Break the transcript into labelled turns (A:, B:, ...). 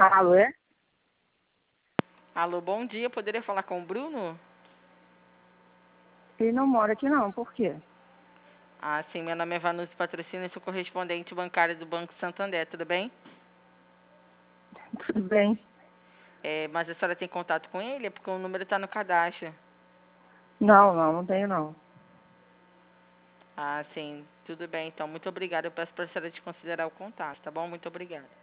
A: Alô, é?
B: Alô, bom dia. Poderia falar com o Bruno?
A: Ele não mora aqui não, por quê?
B: Ah, sim. Meu nome é Vanucci Patrocínio, sou correspondente bancário do Banco Santander, tudo bem?
A: Tudo bem?
B: Mas a senhora tem contato com ele? É porque o número está no cadastro.
A: Não tenho não.
B: Ah, sim. Tudo bem, então. Muito obrigada. Eu peço para a senhora desconsiderar o contato, tá bom? Muito obrigada.